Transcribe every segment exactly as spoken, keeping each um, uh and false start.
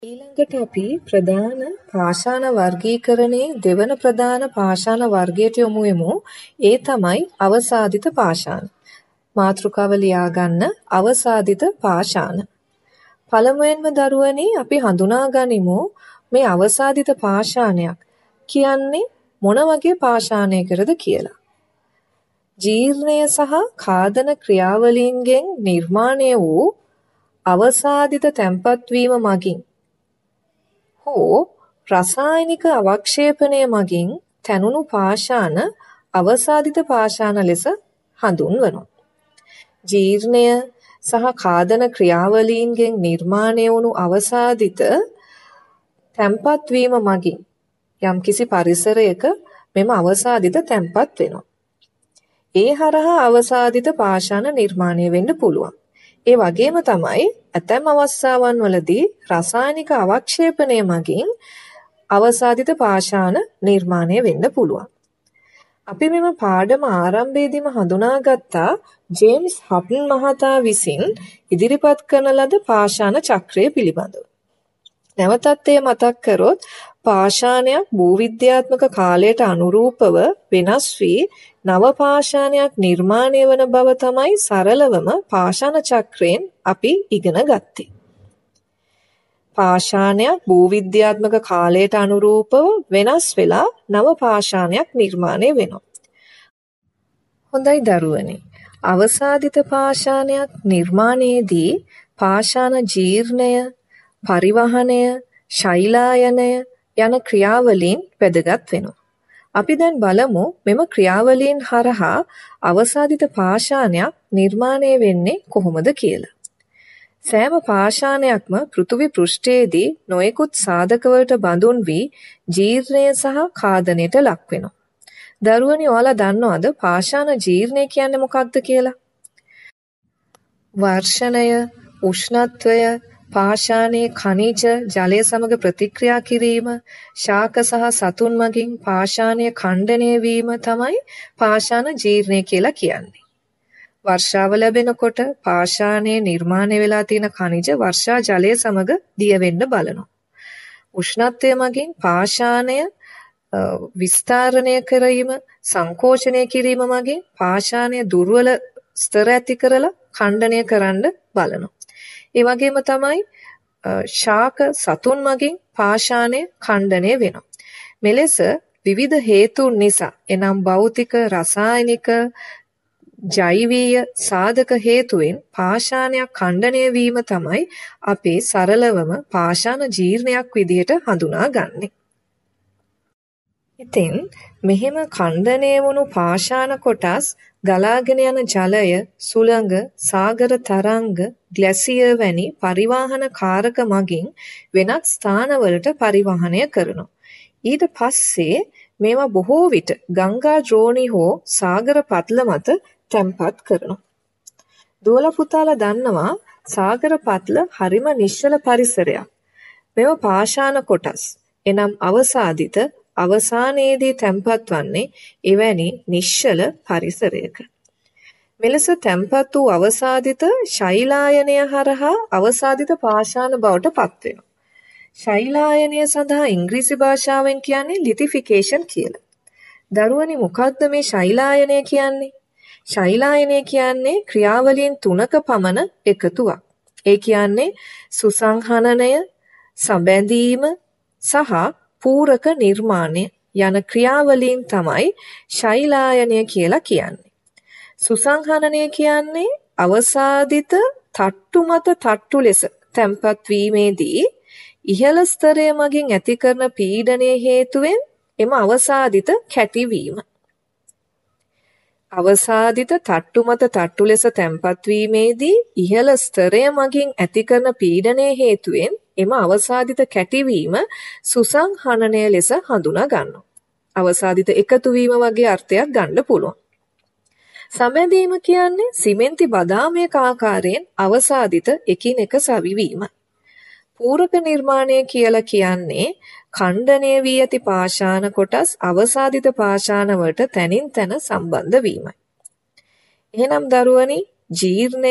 ඊළඟට අපි ප්‍රධාන පාෂාණ වර්ගීකරණයේ දෙවන ප්‍රධාන පාෂාණ වර්ගයට යොමු වෙමු. ඒ තමයි අවසාදිත පාෂාණ. මාතෘකාව ලියා ගන්න අවසාදිත පාෂාණ. පළමුවෙන්ම දරුවනි අපි හඳුනා ගනිමු මේ අවසාදිත පාෂාණයක් කියන්නේ මොන වගේ පාෂාණයකටද කියලා. ජීර්ණය සහ ඛාදන ක්‍රියාවලීන්ගෙන් නිර්මාණය වූ අවසාදිත තැන්පත් වීම මගින් හෝ රසායනික අවක්ෂේපණය මගින් තැනුණු පාෂාණ අවසාදිත පාෂාණ ලෙස හඳුන්වනවා. ජීර්ණය සහ ඛාදන ක්‍රියාවලීන්ගෙන් නිර්මාණය වුණු අවසාදිත තැන්පත් වීම මගින් යම්කිසි පරිසරයක මෙම අවසාදිත තැන්පත් වෙනවා. ඒ හරහා අවසාදිත පාෂාණ නිර්මාණය වෙන්න පුළුවන්. ඒ වගේම තමයි ඇතැම් අවස්ථාවන් වලදී රසායනික අවක්ෂේපණය මගින් අවසාදිත පාෂාණ නිර්මාණය වෙන්න පුළුවන්. අපි මෙම පාඩම ආරම්භයේදීම හඳුනාගත්තා ජේම්ස් හටන් මහතා විසින් ඉදිරිපත් කරන ලද පාෂාණ චක්‍රය පිළිබඳව. නැවතත් එය මතක් කරොත් පාෂාණයක් භූවිද්‍යාත්මක කාලයට අනුරූපව වෙනස් වී නව පාෂාණයක් නිර්මාණය වන බව තමයි සරලවම පාෂාණ චක්‍රයෙන් අපි ඉගෙන ගත්තේ. පාෂාණයක් භූවිද්‍යාත්මක කාලයට අනුරූපව වෙනස් වෙලා නව පාෂාණයක් නිර්මාණය වෙනවා. හොඳයි දරුවනි. අවසාදිත පාෂාණයක් නිර්මාණයේදී පාෂාණ ජීර්ණය, පරිවහනය, ශෛලායනය යන ක්‍රියාවලීන් වැදගත් වෙනවා. අපි දැන් බලමු මෙම ක්‍රියාවලීන් හරහා අවසාදිත පාෂාණයක් නිර්මාණය වෙන්නේ කොහොමද කියලා. සෑම පාෂාණයක්ම පෘථිවි පෘෂ්ඨයේදී නොයෙකුත් සාධක වලට බඳුන් වී ජීර්ණය සහ ඛාදනයට ලක් වෙනවා. දරුවනි ඔයාලා දන්නවද පාෂාණ ජීර්ණය කියන්නේ මොකක්ද කියලා? වර්ෂණය, උෂ්ණත්වය, පාෂාණයේ ಖನಿජ ජලය සමග ප්‍රතික්‍රියා කිරීම, ශාක සහ සතුන් මගින් පාෂාණය ඛණ්ඩනය වීම තමයි පාෂාණ ජීර්ණය කියලා කියන්නේ. වර්ෂාව ලැබෙනකොට පාෂාණයේ නිර්මාණය වෙලා තියෙන ಖනිජ වර්ෂා ජලය සමග දිය වෙන්න බලනවා. උෂ්ණත්වය මගින් පාෂාණය විස්තරණය කිරීම, සංකෝචනය කිරීම මගින් පාෂාණය දුර්වල ස්තර ඇති කරලා ඛණ්ඩනය කරන්න බලනවා. ඒ වගේම තමයි ශාක සතුන් මගින් පාෂාණය ඛණ්ඩනය වෙනවා. මෙලෙස විවිධ හේතුන් නිසා එනම් භෞතික, රසායනික, ජෛවීය සාධක හේතුවෙන් පාෂාණයක් ඛණ්ඩනය වීම තමයි අපේ සරලවම පාෂාණ ජීර්ණයක් විදිහට හඳුනාගන්නේ. ඉතින් මෙහෙම ඛණ්ඩනය වුණු පාෂාණ කොටස් ගලාගෙන යන ජලය, සුළඟ, සාගර තරංග, ග්ලැසියර් වැනි පරිවාහන කාරක මගින් වෙනත් ස්ථානවලට පරිවහනය කරනවා. ඊට පස්සේ මේවා බොහෝ විට ගංගා ද්‍රෝණි හෝ සාගර පත්ල මත තැන්පත් කරනවා. දුවල පුතාලා දන්නවා සාගර පත්ල හරිම නිශ්චල පරිසරයක්. මේවා පාෂාණ කොටස්. එනම් අවසාදිත අවසානයේදී තැන්පත් වන්නේ එවැනි නිශ්චල පරිසරයක. මෙලෙස තැන්පත් වූ අවසාදිත ශෛලායනය හරහා අවසාදිත පාෂාණ බවට පත් වෙනවා. ශෛලායනය සඳහා ඉංග්‍රීසි භාෂාවෙන් කියන්නේ ලිතිෆිකේෂන් කියලා. දරුවනි මොකක්ද මේ ශෛලායනය කියන්නේ? ශෛලායනය කියන්නේ ක්‍රියාවලීන් තුනක පමණ එකතුවක්. ඒ කියන්නේ සුසංහනනය, සබැඳීම සහ පූරක නිර්මාණය යන ක්‍රියාවලීන් තමයි ශෛලායනය කියලා කියන්නේ. සුසංහනනය කියන්නේ අවසාදිත තට්ටු මත තට්ටු ලෙස තැන්පත් වීමේදී ඉහළ ස්තරය මගින් ඇති කරන පීඩනයේ හේතුවෙන් එම අවසාදිත කැටිවීම. අවසාදිත තට්ටු මත තට්ටු ලෙස තැන්පත් වීමේදී ඉහළ ස්තරය මගින් ඇති කරන පීඩනයේ හේතුවෙන් එම අවසාදිත කැටිවීම සුසංහනනය ලෙස හඳුනා ගන්නවා. අවසාදිත එකතු වීම වගේ අර්ථයක් ගන්න පුළුවන්. සබැඳීම කියන්නේ සිමෙන්ති බදාමයක ආකාරයෙන් අවසාදිත එකිනෙක සවිවීම. පූරක නිර්මාණය කියලා කියන්නේ ඛණ්ඩනය වී ඇති පාෂාණ කොටස් අවසාදිත පාෂාණ වලට තනින් තන සම්බන්ධ වීමයි. එහෙනම් දරුවනි ජීර්ණය,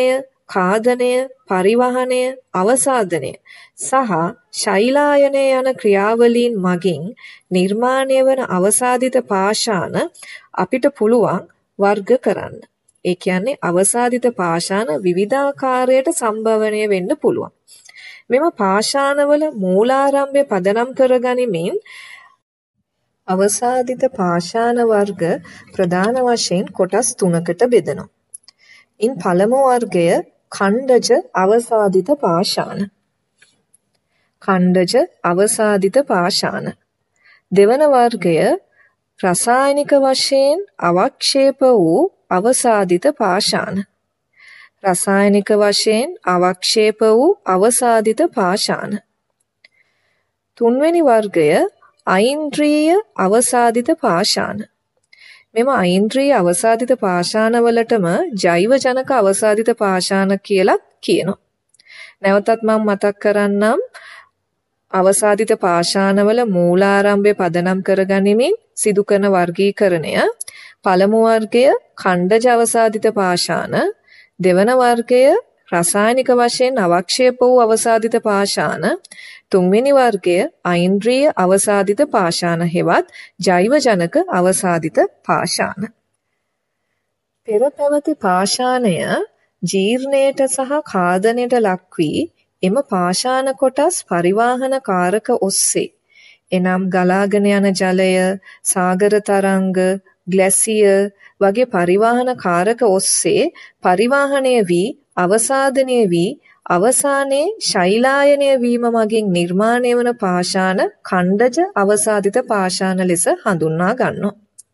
කාදනය, පරිවහනය, අවසාදනය සහ ශෛලායනය යන ක්‍රියාවලීන් මගින් නිර්මාණය වන අවසාදිත පාෂාණ අපිට පුළුවන් වර්ග කරන්න. ඒ කියන්නේ අවසාදිත පාෂාණ විවිධාකාරයට සම්භවනය වෙන්න පුළුවන්. මෙම පාෂාණවල මූලාරම්භය පදනම් කරගනිමින් අවසාදිත පාෂාණ වර්ග ප්‍රධාන වශයෙන් කොටස් තුනකට බෙදෙනවා. ඉන් පළමු වර්ගය ඛණ්ඩජ අවසාදිත පාෂාණ. ඛණ්ඩජ අවසාදිත පාෂාණ. දෙවන වර්ගය රසායනික වශයෙන් අවක්ෂේප වූ අවසාදිත පාෂාණ. රසායනික වශයෙන් අවක්ෂේප වූ අවසාදිත පාෂාණ. තුන්වෙනි වර්ගය ඓන්ද්‍රීය අවසාදිත පාෂාණ. මෙම ඓන්ද්‍රීය අවසාදිත පාෂාණ වලටම ජෛව ජනක අවසාදිත පාෂාණ කියලා කියනවා. නැවතත් මම මතක් කරන්නම් අවසාදිත පාෂාණවල මූලාරම්භය පදනම් කරගනිමින් සිදු කරන වර්ගීකරණය. පළමු වර්ගය ඛණ්ඩජ අවසාදිත පාෂාණ, දෙවන වර්ගය රසායනික වශයෙන් අවක්ෂේප වූ අවසාදිත පාෂාණ, තුන්වෙනි වර්ගය ඓන්ද්‍රීය අවසාදිත පාෂාණ හෙවත් ජෛව ජනක අවසාදිත පාෂාණ. පෙර පැවති පාෂාණය ජීර්ණයට සහ කාදනයට ලක් වී එම පාෂාණ කොටස් පරිවාහන කාරක ඔස්සේ එනම් ගලාගෙන යන ජලය, සාගර තරංග, ග්ලැසියර් වගේ පරිවාහන කාරක ඔස්සේ පරිවාහණය වී අවසාදනය වී අවසානයේ ශෛලායනය වීම මගින් නිර්මාණය වන පාෂාණ ඛණ්ඩජ අවසාදිත පාෂාණ ලෙස හඳුන්වා ගන්නවා.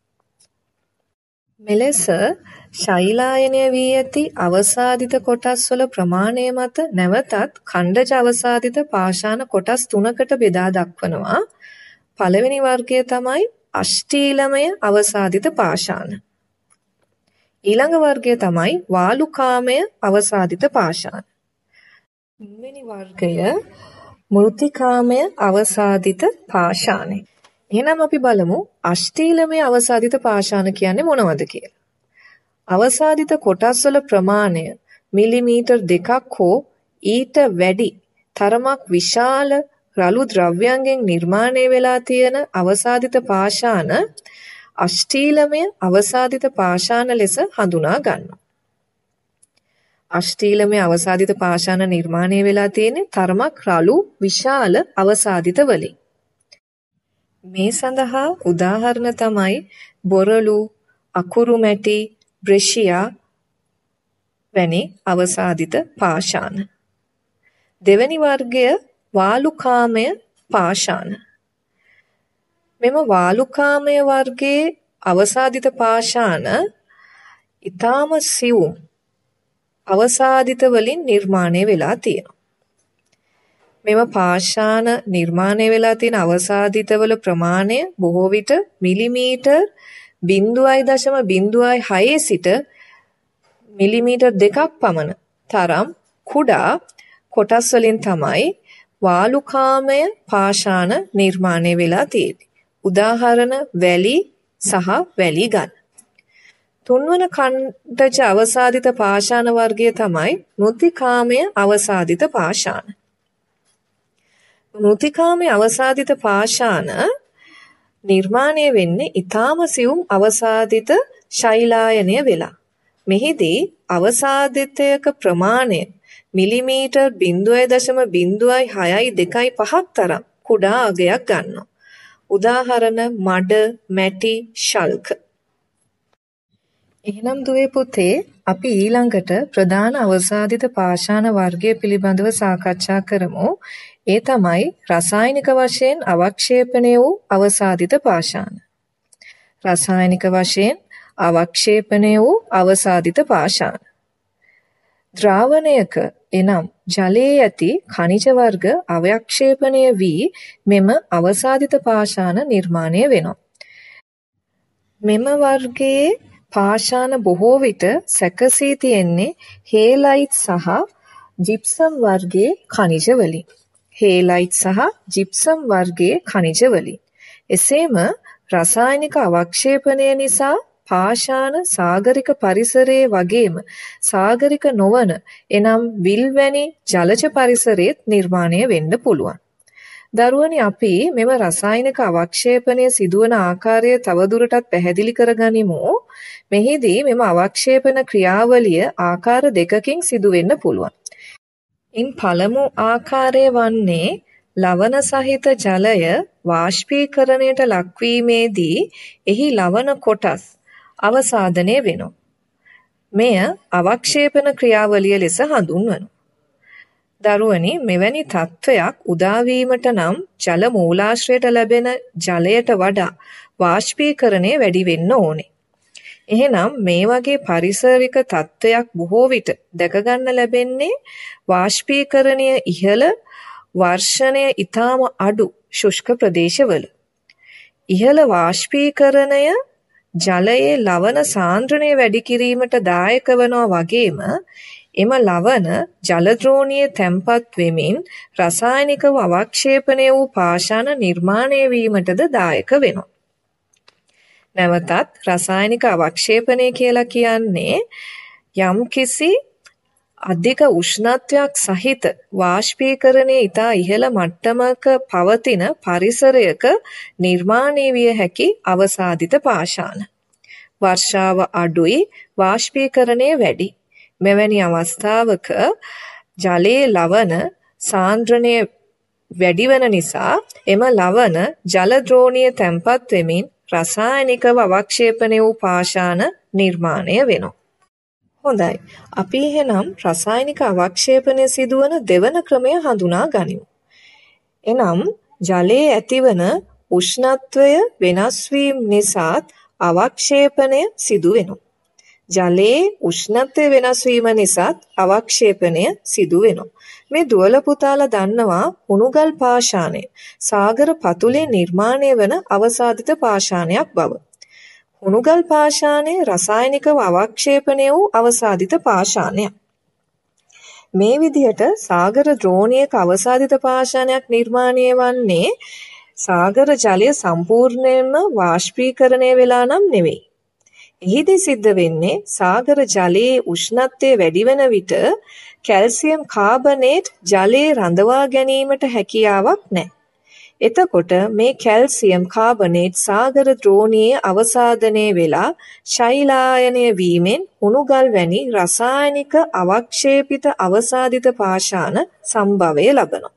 මෙලෙස ශෛලායනය වී ඇති අවසාදිත කොටස් වල ප්‍රමාණය මත නැවතත් ඛණ්ඩජ අවසාදිත පාෂාණ කොටස් තුනකට බෙදා දක්වනවා. පළවෙනි වර්ගය තමයි අෂ්ටීලමය අවසාදිත පාෂාණ. ඊළඟ වර්ගය තමයි වාලුකාමය අවසාදිත පාෂාණ. තුන්වෙනි වර්ගය මෘත්තිකාමය අවසාදිත පාෂාණය. එහෙනම් අපි බලමු අෂ්ටීලමය අවසාදිත පාෂාණ කියන්නේ මොනවද කියලා. අවසාදිත කොටස් වල ප්‍රමාණය මිලිමීටර් දෙකක් හෝ ඊට වැඩි තරමක් විශාල රළු ද්‍රව්‍යයන්ගෙන් නිර්මාණය වෙලා තියෙන අවසාදිත පාෂාණ අෂ්ටීලමය අවසාදිත පාෂාණ ලෙස හඳුනා ගන්නවා. අෂ්ටීලමය අවසාදිත පාෂාණ නිර්මාණය වෙලා තියෙන්නේ තරමක් රළු විශාල අවසාදිත වලින්. මේ සඳහා උදාහරණ තමයි බොරළු, අකුරු මැටි, බ්‍රෙෂියා වැනි අවසාදිත පාෂාණ. දෙවැනි වර්ගය වාලුකාමය පාෂාණ. මෙම වාලුකාමය වර්ගයේ අවසාදිත පාෂාණ ඊටාම සියුම් අවසාදිත වලින් නිර්මාණය වෙලා තියෙනවා. මෙම පාෂාණ නිර්මාණය වෙලා තියෙන අවසාදිතවල ප්‍රමාණය බොහෝ විට මිලිමීටර් බිංදුවයි දශම බිංදුවයි හය සිට මිලිමීටර් දෙකක් පමණ තරම් කුඩා කොටස් වලින් තමයි වාලුකාමය පාෂාණ නිර්මාණය වෙලා තියෙන්නේ. උදාහරණ වැලි සහ වැලි ගල්. තුන්වන ඛණ්ඩජ අවසාදිත පාෂාණ වර්ගය තමයි මෘත්තිකාමය අවසාදිත පාෂාණ. මෘත්තිකාමය අවසාදිත පාෂාණ නිර්මාණය වෙන්නේ ඊටාම සියුම් අවසාදිත ශෛලායනය වෙලා. මෙහිදී අවසාදිතයක ප්‍රමාණය මිලිමීටර් බිංදුවයි දශම බිංදුවයි හයයි දෙකයි පහක් තරම් කුඩා අගයක් ගන්නවා. උදාහරණ මඩ, මැටි, ශල්ක. එහෙනම් දුවේ පුතේ අපි ඊළඟට ප්‍රධාන අවසාදිත පාෂාණ වර්ගය පිළිබඳව සාකච්ඡා කරමු. ඒ තමයි රසායනික වශයෙන් අවක්ෂේපණය වූ අවසාදිත පාෂාණ. රසායනික වශයෙන් අවක්ෂේපණය වූ අවසාදිත පාෂාණ. ද්‍රාවණයක එනම් ජලයේ ඇති ඛනිජ වර්ග අවක්ෂේපණය වී මෙම අවසාදිත පාෂාණ නිර්මාණය වෙනවා. මෙම වර්ගයේ පාෂාණ බොහෝ විට සැකසී තියෙන්නේ හේලයිට් සහ ජිප්සම් වර්ගයේ ඛනිජ වලින්. හේලයිට් සහ ජිප්සම් වර්ගයේ ඛනිජ වලින්. එසේම රසායනික අවක්ෂේපණය නිසා පාෂාණ සාගරික පරිසරයේ වගේම සාගරික නොවන එනම් විල්වැනි ජලජ පරිසරයේත් නිර්මාණය වෙන්න පුළුවන්. දරුවනි අපි මෙම රසායනික අවක්ෂේපණය සිදුවන ආකාරය තවදුරටත් පැහැදිලි කරගනිමු. මෙහිදී මෙම අවක්ෂේපන ක්‍රියාවලිය ආකාර දෙකකින් සිදු වෙන්න පුළුවන්. ඉන් පළමු ආකාරය වන්නේ ලවණ සහිත ජලය වාෂ්පීකරණයට ලක්වීමේදී එහි ලවණ කොටස් අවසාදනය වෙනවා. මෙය අවක්ෂේපන ක්‍රියාවලිය ලෙස හඳුන්වනවා. දරුවනි මෙවැනි තත්ත්වයක් උදා වීමට නම් ජල මූලාශ්‍රයට ලැබෙන ජලයට වඩා වාෂ්පීකරණය වැඩි වෙන්න ඕනේ. එහෙනම් මේ වගේ පරිසරික තත්ත්වයක් බොහෝ විට දැක ගන්න ලැබෙන්නේ වාෂ්පීකරණය ඉහළ වර්ෂණය ඊටම අඩු ශුෂ්ක ප්‍රදේශවල. ඉහළ වාෂ්පීකරණය ජලයේ ලවණ සාන්ද්‍රණය වැඩි කිරීමට දායක වනවා වගේම එම ලවණ ජල ද්‍රෝණියේ තැම්පත් වෙමින් රසායනිකව අවක්ෂේපණය වූ පාෂාණ නිර්මාණය වීමටද දායක වෙනවා. නැවතත් රසායනික අවක්ෂේපණය කියලා කියන්නේ යම්කිසි අධික උෂ්ණත්වයක් සහිත වාෂ්පීකරණයේ ඉතා ඉහළ මට්ටමක පවතින පරිසරයක නිර්මාණය විය හැකි අවසාදිත පාෂාණ. වර්ෂාව අඩුයි වාෂ්පීකරණය වැඩි. මෙවැනි අවස්ථාවක ජලයේ ලවණ සාන්ද්‍රණය වැඩි වෙන නිසා එම ලවණ ජල ද්‍රෝණියේ තැම්පත් වෙමින් රසායනිකව අවක්ෂේපණය වූ පාෂාණ නිර්මාණය වෙනවා. හොඳයි. අපි එහෙනම් රසායනික අවක්ෂේපණය සිදුවන දෙවන ක්‍රමය හඳුනා ගනිමු. එනම් ජලයේ ඇතිවන උෂ්ණත්වය වෙනස් වීම නිසා අවක්ෂේපණය සිදු වෙනවා. ජලයේ උෂ්ණත්වය වෙනස් වීම නිසා අවක්ෂේපණය සිදු වෙනවා. මේ දුවල පුතාලා දන්නවා උණුගල් පාෂාණය සාගර පතුලේ නිර්මාණය වන අවසාදිත පාෂාණයක් බව. උණුගල් පාෂාණය රසායනිකව අවක්ෂේපණය වූ අවසාදිත පාෂාණයක්. මේ විදිහට සාගර ද්‍රෝණියක අවසාදිත පාෂාණයක් නිර්මාණය වන්නේ සාගර ජලය සම්පූර්ණයෙන්ම වාෂ්පීකරණය වෙලා නම් නෙවෙයි. එහිදී සිද්ධ වෙන්නේ සාගර ජලයේ උෂ්ණත්වය වැඩි වෙන විට කැල්සියම් කාබනේට් ජලයේ රඳවා ගැනීමට හැකියාවක් නැහැ. එතකොට මේ කැල්සියම් කාබනේට් සාගර ද්‍රෝණියේ අවසාදනය වෙලා ශෛලායනය වීමෙන් උණුගල් වැනි රසායනික අවක්ෂේපිත අවසාදිත පාෂාණ සම්භවය ලබනවා.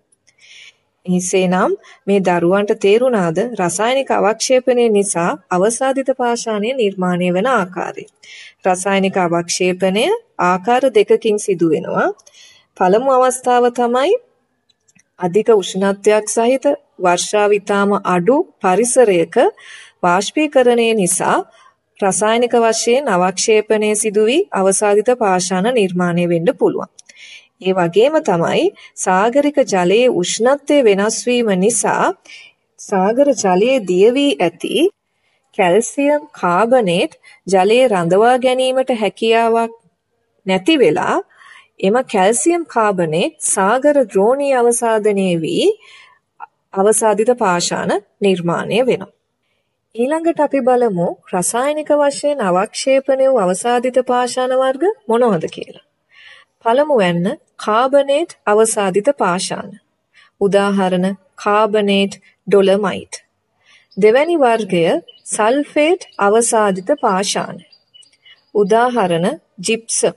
එසේනම් මේ දරුවන්ට තේරුණාද රසායනික අවක්ෂේපණය නිසා අවසාදිත පාෂාණය නිර්මාණය වන ආකාරය. රසායනික අවක්ෂේපණය ආකාර දෙකකින් සිදු වෙනවා. පළමු අවස්ථාව තමයි අධික උෂ්ණත්වයක් සහිත වර්ෂාව ඉතාම අඩු පරිසරයක වාෂ්පීකරණය නිසා රසායනික වශයෙන් අවක්ෂේපණය සිදු වී අවසාදිත පාෂාණ නිර්මාණය වෙන්න පුළුවන්. ඒ වගේම තමයි සාගරික ජලයේ උෂ්ණත්වය වෙනස් වීම නිසා සාගර ජලයේ දිය වී ඇති කැල්සියම් කාබනේට් ජලයේ රඳවා ගැනීමට හැකියාවක් නැති වෙලා එම කැල්සියම් කාබනේට් සාගර ද්‍රෝණිය අවසාදනය වී අවසාදිත පාෂාණ නිර්මාණය වෙනවා. ඊළඟට අපි බලමු රසායනික වශයෙන් අවක්ෂේපණය වූ අවසාදිත පාෂාණ වර්ග මොනවද කියලා. පළමුවැන්න කාබනේට් අවසාදිත පාෂාණ. උදාහරණ කාබනේට් ඩොලමයිට්. දෙවැනි වර්ගය සල්ෆේට් අවසාදිත පාෂාණ. උදාහරණ ජිප්සම්.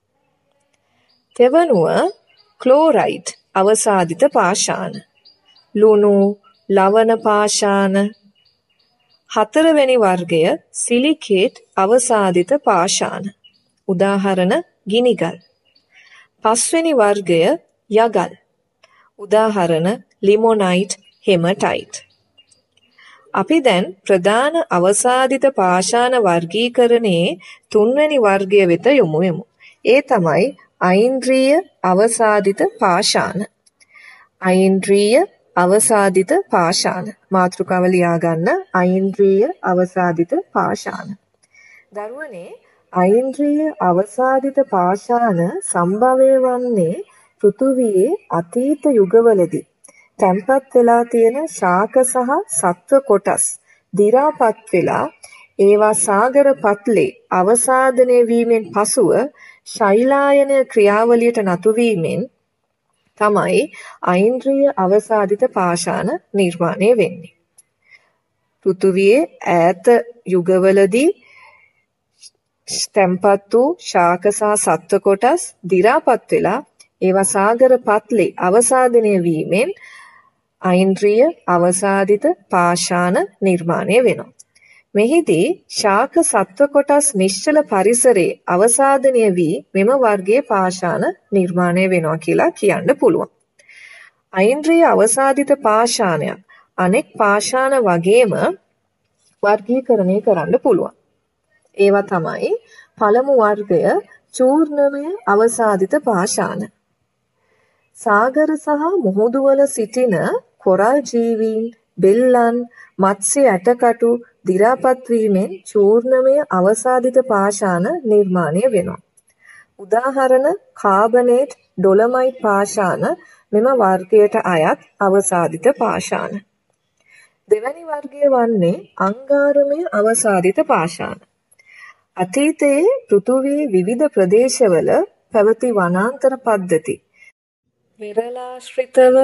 තෙවනුව ක්ලෝරයිඩ් අවසාදිත පාෂාණ. ලුණු ලවණ පාෂාණ. හතරවෙනි වර්ගය සිලිකේට් අවසාදිත පාෂාණ. උදාහරණ ගිනිගල්. පස්වෙනි වර්ගය යගල්. උදාහරණ ලිමොනයිට් හෙමටයිට්. අපි දැන් ප්‍රධාන අවසාදිත පාෂාණ වර්ගීකරණයේ තුන්වෙනි වර්ගය වෙත යොමු වෙමු. ඒ තමයි අයින්ද්‍රිය අවසාදිත පාෂාණ. අයින්ද්‍රිය අවසාදිත පාෂාණ. මාතෘකාව ලියා ගන්න අයින්ද්‍රිය අවසාදිත පාෂාණ. දරුවනේ අයින්ද්‍රිය අවසාදිත පාෂාණ සම්භවය වන්නේ පෘථුවියේ අතීත යුගවලදී තැන්පත් වෙලා තියෙන ශාක සහ සත්ව කොටස් දි รา පත් වෙලා ඒවා සාගර පත්ලේ අවසාදනය වීමෙන් පසුව ශෛලායන ක්‍රියාවලියට නතු වීමෙන් තමයි ඓන්ද්‍රිය අවසාදිත පාෂාණ නිර්මාණය වෙන්නේ. පෘථුවියේ ඈත යුගවලදී තැන්පත් වූ ශාක සහ සත්ව කොටස් දි รา පත් වෙලා ඒවා සාගර පත්ලේ අවසාදනය වීමෙන් ඓන්ද්‍රිය අවසාදිත පාෂාණ නිර්මාණය වෙනවා. මෙහිදී ශාක සත්ව කොටස් නිශ්චල පරිසරයේ අවසාදනය වී මෙම වර්ගයේ පාෂාණ නිර්මාණය වෙනවා කියලා කියන්න පුළුවන්. ඓන්ද්‍රිය අවසාදිත පාෂාණයක් අනෙක් පාෂාණ වගේම වර්ගීකරණය කරන්න පුළුවන්. ඒවා තමයි පළමු වර්ගය චූර්ණමය අවසාදිත පාෂාණ. සාගර සහ මුහුදු වල සිටින කොරල් ජීවීන්, බෙල්ලන්, මත්ස්‍ය ඇටකටු දි รา පත් වීමෙන් චූර්ණමය අවසාදිත පාෂාණ නිර්මාණය වෙනවා. උදාහරණ කාබනේට්, ඩොලමයිට් පාෂාණ මෙම වර්ගයට අයත් අවසාදිත පාෂාණ. දෙවැනි වර්ගය වන්නේ අංගාරමය අවසාදිත පාෂාණ. අතීතයේ පෘථුවියේ විවිධ ප්‍රදේශවල පැවති වනාන්තර පද්ධති විරලාශ්‍රිතව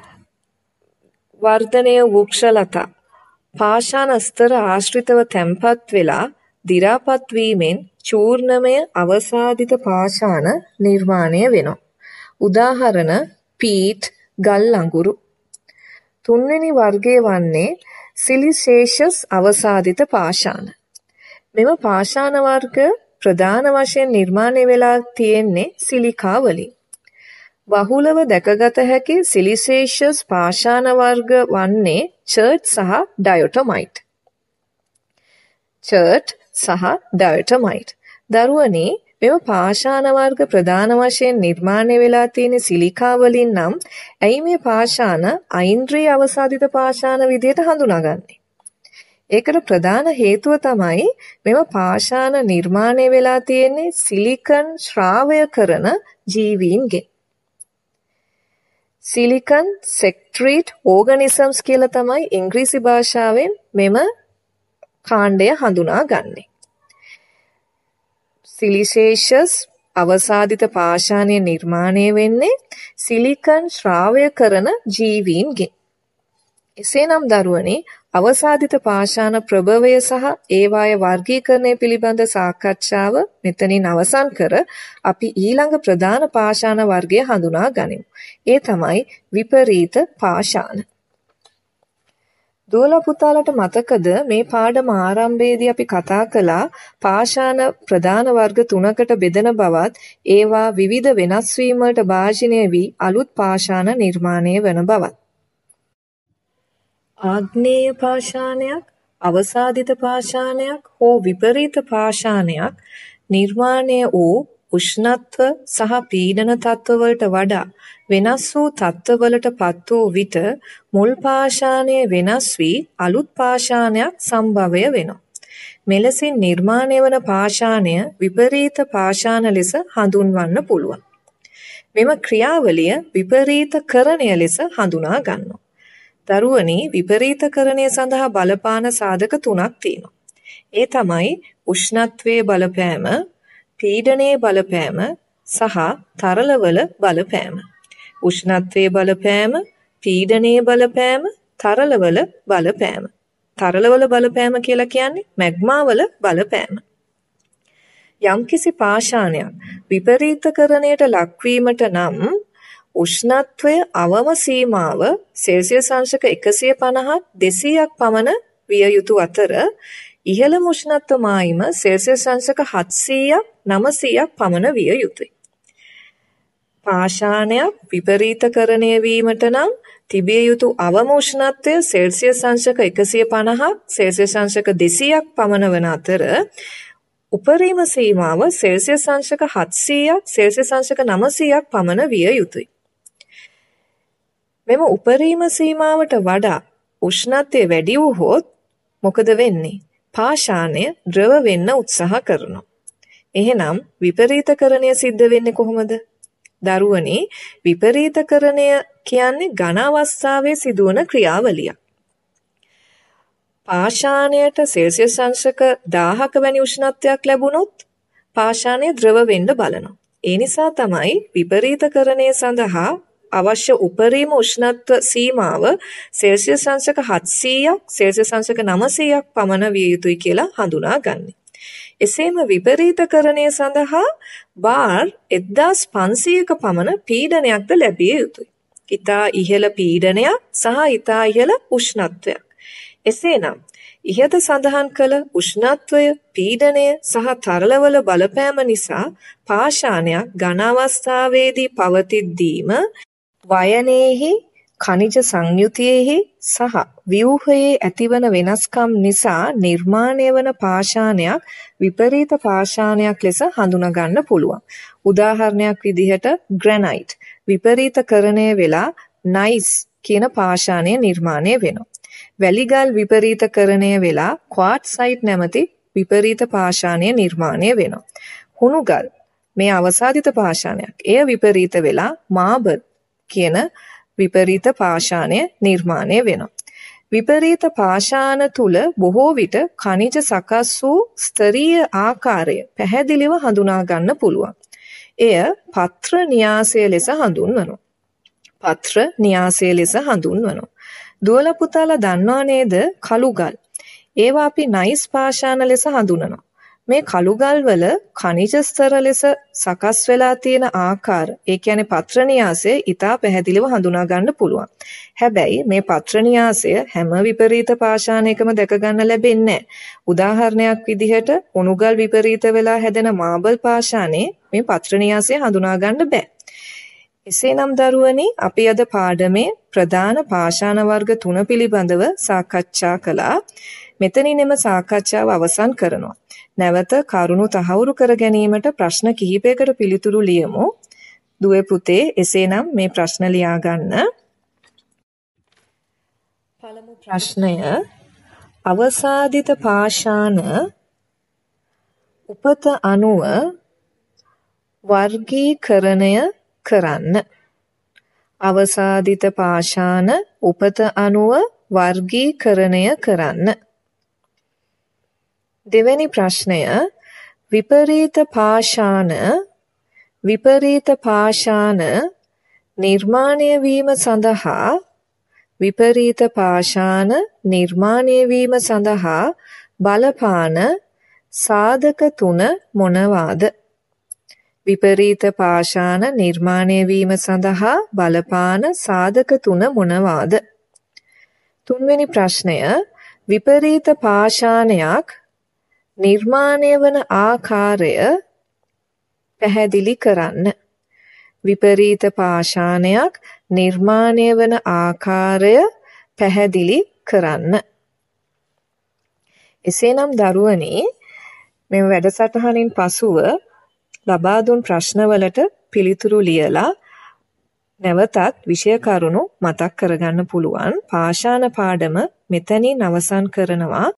වර්ධනය වෘක්ෂලතා පාෂාණ ස්තර ආශ්‍රිතව තැන්පත් වෙලා දි รา පත් වීමෙන් චූර්ණමය අවසාදිත පාෂාණ නිර්මාණය වෙනවා. උදාහරණ පීට්, ගල් අඟුරු. තුන්වෙනි වර්ගය වන්නේ සිලිසේෂස් අවසාදිත පාෂාණ. මෙම පාෂාණ වර්ග ප්‍රධාන වශයෙන් නිර්මාණය වෙලා තියෙන්නේ සිලිකා වලින්. බහුලව දැකගත හැකි සිලිසේෂස් පාෂාණ වර්ග වන්නේ චර්ට් සහ ඩයටොමයිට්. චර්ට් සහ ඩයටොමයිට්. දරුවනේ මෙම පාෂාණ වර්ග ප්‍රධාන වශයෙන් නිර්මාණය වෙලා තියෙන සිලිකා වලින් නම් ඇයි මේ පාෂාණ ඓන්ද්‍රිය අවසාදිත පාෂාණ විදියට හඳුනාගන්නේ? ඒකට ප්‍රධාන හේතුව තමයි මෙම පාෂාණ නිර්මාණය වෙලා තියෙන්නේ සිලිකන් ශ්‍රාවය කරන ජීවීන්ගෙන්. සිලිකන් සෙක්ට්‍රීට් ඕගනිසම්ස් කියලා තමයි ඉංග්‍රීසි භාෂාවෙන් මෙම කාණ්ඩය හඳුනාගන්නේ. සිලිසේෂස් අවසාදිත පාෂාණය නිර්මාණය වෙන්නේ සිලිකන් ශ්‍රාවය කරන ජීවීන්ගෙන්. එසේනම් දරුවනේ අවසාදිත පාෂාණ ප්‍රභවය සහ ඒවායේ වර්ගීකරණය පිළිබඳ සාකච්ඡාව මෙතනින් අවසන් කර අපි ඊළඟ ප්‍රධාන පාෂාණ වර්ගය හඳුනා ගනිමු. ඒ තමයි විපරීත පාෂාණ. දුවලා පුතාලට මතකද මේ පාඩම ආරම්භයේදී අපි කතා කළා පාෂාණ ප්‍රධාන වර්ග තුනකට බෙදෙන බවත් ඒවා විවිධ වෙනස් වීම් වලට භාජනය වී අලුත් පාෂාණ නිර්මාණය වන බවත්. ආග්නේය පාෂාණයක්, අවසාදිත පාෂාණයක් හෝ විපරීත පාෂාණයක් නිර්මාණය වූ උෂ්ණත්ව සහ පීඩන තත්ත්වවලට වඩා වෙනස් වූ තත්ත්වවලට පත් වූ විට මුල් පාෂාණය වෙනස් වී අලුත් පාෂාණයක් සම්භවය වෙනවා. මෙලෙසින් නිර්මාණය වන පාෂාණය විපරීත පාෂාණ ලෙස හඳුන්වන්න පුළුවන්. මෙම ක්‍රියාවලිය විපරීතකරණය ලෙස හඳුනා ගන්නවා. දරුවනි විපරීතකරණය සඳහා බලපාන සාධක තුනක් තියෙනවා. ඒ තමයි උෂ්ණත්වයේ බලපෑම, පීඩනයේ බලපෑම සහ තරලවල බලපෑම. උෂ්ණත්වයේ බලපෑම, පීඩනයේ බලපෑම, තරලවල බලපෑම. තරලවල බලපෑම කියලා කියන්නේ මැග්මාවල බලපෑම. යම්කිසි පාෂාණයක් විපරීතකරණයට ලක්වීමට නම් උෂ්ණත්වය අවම සීමාව සෙල්සියස් අංශක එකසිය පනහක් දෙසීයක් පමණ විය යුතු අතර ඉහළම උෂ්ණත්ව මායිම සෙල්සියස් අංශක හත්සීයක් නවසීයක් පමණ විය යුතුයි. පාෂාණයක් විපරීතකරණය වීමට නම් තිබිය යුතු අවම උෂ්ණත්වය සෙල්සියස් අංශක එකසිය පනහක් සෙල්සියස් අංශක දෙසීයක් පමණ වන අතර උපරිම සීමාව සෙල්සියස් අංශක හත්සීයක් සෙල්සියස් අංශක නවසීයක් පමණ විය යුතුයි. මෙම උපරිම සීමාවට වඩා උෂ්ණත්වය වැඩි වුවහොත් මොකද වෙන්නේ? පාෂාණය ද්‍රව වෙන්න උත්සාහ කරනවා. එහෙනම් විපරීතකරණය සිද්ධ වෙන්නේ කොහොමද? දරුවනි විපරීතකරණය කියන්නේ ඝන අවස්ථාවේ සිදුවන ක්‍රියාවලියක්. පාෂාණයට සෙල්සියස් අංශක දහයක වැනි උෂ්ණත්වයක් ලැබුණොත් පාෂාණය ද්‍රව වෙන්න බලනවා. ඒ නිසා තමයි විපරීතකරණය සඳහා අවශ්‍ය උපරිම උෂ්ණත්ව සීමාව සෙල්සියස් අංශක හත්සීයක් සෙල්සියස් අංශක නවසීයක් පමණ විය යුතුයි කියලා හඳුනාගන්නේ. එසේම විපරීතකරණය සඳහා බාර් එක්දාස් පන්සීයක පමණ පීඩනයක්ද ලැබිය යුතුයි. ඉතා ඉහළ පීඩනයක් සහ ඉතා ඉහළ උෂ්ණත්වයක්. එසේනම් ඉහත සඳහන් කළ උෂ්ණත්වය, පීඩනය සහ තරලවල බලපෑම නිසා පාෂාණයක් ඝන අවස්ථාවේදී පවතිද්දීම වයනයේහි ඛනිජ සංයුතියෙහි සහ ව්‍යුහයේ ඇතිවන වෙනස්කම් නිසා නිර්මාණය වන පාෂාණයක් විපරීත පාෂාණයක් ලෙස හඳුනා ගන්න පුළුවන්. උදාහරණයක් විදිහට ග්‍රැනයිට් විපරීතකරණය වෙලා නයිස් කියන පාෂාණය නිර්මාණය වෙනවා. වැලිගල් විපරීතකරණය වෙලා ක්වාට්සයිට් නැමැති විපරීත පාෂාණය නිර්මාණය වෙනවා. හුණුගල් මේ අවසාදිත පාෂාණයක්. එය විපරීත වෙලා මාබල් කියන විපරීත පාෂාණය නිර්මාණය වෙනවා. විපරීත පාෂාණ තුල බොහෝ විට ඛනිජ සකස් වූ ස්තරීය ආකාරය පැහැදිලිව හඳුනා ගන්න පුළුවන්. එය පත්‍ර න්‍යාසය ලෙස හඳුන්වනවා. පත්‍ර න්‍යාසය ලෙස හඳුන්වනවා. දුවල පුතාලා දන්නවා නේද කළුගල්? ඒවා අපි නයිස් පාෂාණ ලෙස හඳුනනවා. මේ කළුගල් වල ඛනිජ ස්තර ලෙස සකස් වෙලා තියෙන ආකාර, ඒ කියන්නේ පත්‍ර න්‍යාසය ඉතා පැහැදිලිව හඳුනා ගන්න පුළුවන්. හැබැයි මේ පත්‍ර න්‍යාසය හැම විපරීත පාෂාණයකම දැක ගන්න ලැබෙන්නේ නැහැ. උදාහරණයක් විදිහට උණුගල් විපරීත වෙලා හැදෙන මාබල් පාෂාණේ මේ පත්‍ර න්‍යාසය හඳුනා ගන්න බෑ. එසේනම් දරුවනි, අපි අද පාඩමේ ප්‍රධාන පාෂාණ වර්ග තුන පිළිබඳව සාකච්ඡා කළා. මෙතනින් එම සාකච්ඡාව අවසන් කරනවා. නැවත කරුණු තහවුරු කර ගැනීමට ප්‍රශ්න කිහිපයකට පිළිතුරු ලියමු. දුවේ පුතේ, එසේනම් මේ ප්‍රශ්න ලියා ගන්න. පළමු ප්‍රශ්නය, අවසාදිත පාෂාණ උපත අනුව වර්ගීකරණය කරන්න. අවසාදිත පාෂාණ උපත අනුව වර්ගීකරණය කරන්න. දෙවැනි ප්‍රශ්නය, විපරීත පාෂාණ විපරීත පාෂාණ නිර්මාණය වීම සඳහා විපරීත පාෂාණ නිර්මාණය වීම සඳහා බලපාන සාධක තුන මොනවාද? විපරීත පාෂාණ නිර්මාණය වීම සඳහා බලපාන සාධක තුන මොනවාද? තුන්වෙනි ප්‍රශ්නය, විපරීත පාෂාණයක් නිර්මාණය වන ආකාරය පැහැදිලි කරන්න. විපරීත පාෂාණයක් නිර්මාණය වන ආකාරය පැහැදිලි කරන්න. එසේනම් දරුවනි, මේ වැඩසටහනින් පසුව ලබා දුන් ප්‍රශ්නවලට පිළිතුරු ලියලා නැවතත් විෂය කරුණු මතක් කරගන්න පුළුවන්. පාෂාණ පාඩම මෙතනින් අවසන් කරනවා.